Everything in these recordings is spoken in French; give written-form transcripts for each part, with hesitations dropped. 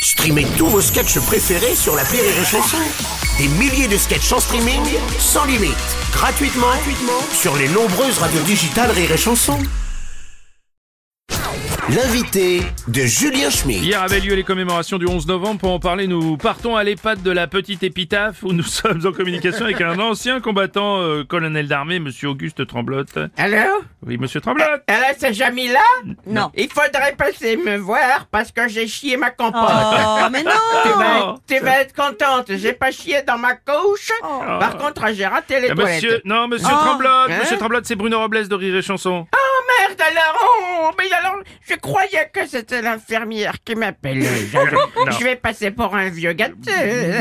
Streamez tous vos sketchs préférés sur l'appli Rire et Chanson. Des milliers de sketchs en streaming, sans limite, gratuitement sur les nombreuses radios digitales Rire et Chanson. L'invité de Julien Schmitt. Hier avaient lieu les commémorations du 11 novembre. Pour en parler, nous partons à l'EHPAD de la Petite Épitaphe où nous sommes en communication avec un ancien combattant, colonel d'armée, monsieur Auguste Tremblotte. Allô? Oui, monsieur Tremblotte. Allô, c'est Jamila? Non. Il faudrait passer me voir parce que j'ai chié ma compote. Oh, mais non! Tu vas être contente, j'ai pas chié dans ma couche. Par contre, j'ai raté les toilettes. Monsieur Tremblotte. Hein? Monsieur Tremblotte, c'est Bruno Robles de Rire et Chanson. Oh merde alors! Mais alors, je croyais que c'était l'infirmière qui m'appelait. Je vais passer pour un vieux gâteux.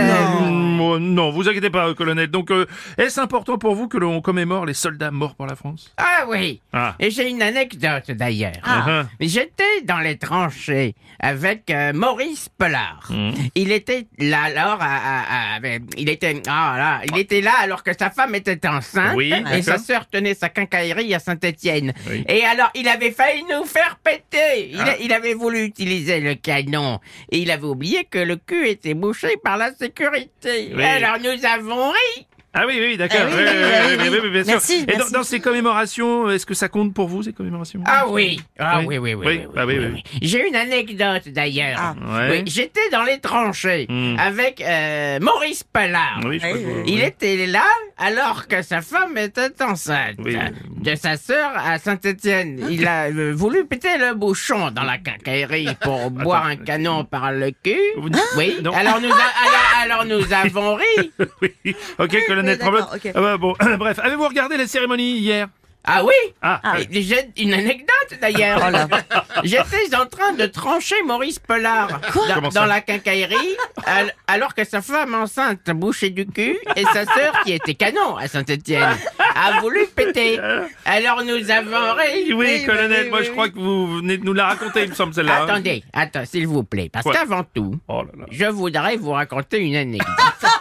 Non, vous inquiétez pas, colonel. Donc, est-ce important pour vous que l'on commémore les soldats morts pour la France? Ah oui. Ah. Et j'ai une anecdote d'ailleurs. Ah. J'étais dans les tranchées avec Maurice Pelard. Il était là alors, il était là alors que sa femme était enceinte Oui, et d'accord. sa sœur tenait sa quincaillerie à Saint-Étienne. Oui. Et alors, il avait failli nous faire péter. Il avait voulu utiliser le canon et il avait oublié que le cul était bouché par la sécurité. Oui. Alors, nous avons ri. Ah oui, d'accord. Ah oui, oui, bien sûr. Merci, Et merci. dans ces commémorations, est-ce que ça compte pour vous, ces commémorations? Ah oui. Ah Oui. oui. Oui. Ah oui. J'ai une anecdote d'ailleurs. Ah. Ouais. Oui, j'étais dans les tranchées avec Maurice Pelard. Oui, je crois que Il était là alors que sa femme était enceinte Oui. de sa sœur à Saint-Étienne. Il a voulu péter le bouchon dans la quincaillerie pour boire un canon par le cul. Vous- Oui. Non. Alors nous avons ri. Oui. Ok, colonel d'accord, Tremblotte. ok. Ah bah, bon, bref, avez-vous regardé la cérémonie hier? Ah oui. Ah. Et j'ai une anecdote d'ailleurs. Oh là. J'étais en train de trancher Maurice Pelard Comment ça? dans la quincaillerie alors que sa femme enceinte bouchée du cul et sa sœur qui était canon à Saint-Étienne a voulu péter. Alors nous avons ri. Oui, colonel, oui, moi oui, je crois que vous venez de nous la raconter, il me semble, celle-là. Attends, s'il vous plaît, parce Quoi? qu'avant tout, Oh là là. je voudrais vous raconter une anecdote.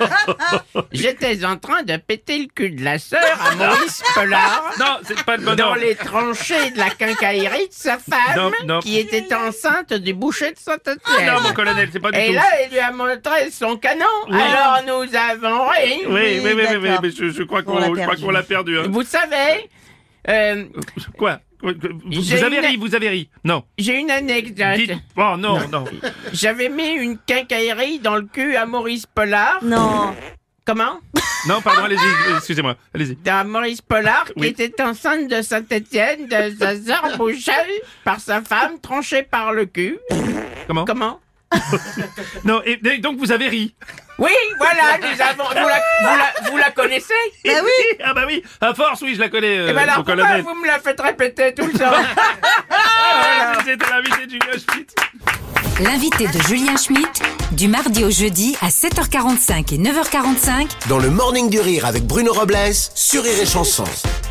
J'étais en train de péter le cul de la sœur à Maurice Pelard. Non, c'est pas le bon Dans ordre. les tranchées de la quincaillerie de sa femme, Non. qui était enceinte du boucher de Saint-Étienne. Non, mon colonel, c'est pas du Et tout. là, il lui a montré son canon. Oui. Alors nous avons ri. Oui, d'accord. mais je crois On l'a qu'on l'a perdu. Hein. Vous savez, Quoi? J'ai Vous avez ri. Non. j'ai une anecdote. Dites. Oh non. J'avais mis une quincaillerie dans le cul à Maurice Pelard. Non. Comment? Non, pardon, allez-y, excusez-moi, allez-y. Dans Maurice Pelard, qui Oui. était enceinte de Saint-Étienne, de sa sœur bouchée par sa femme, tranchée par le cul. Comment? Comment? Et donc vous avez ri. Oui, voilà, nous avons. Vous la connaissez? Bah oui. Ah bah oui, à force, oui, je la connais, Eh ben alors, mon pourquoi colonel. vous me la faites répéter tout le temps? Ah, c'était l'invité de Julien Schmitt. L'invité de Julien Schmitt, du mardi au jeudi à 7h45 et 9h45 Dans le Morning du Rire avec Bruno Robles sur Rire et Chanson.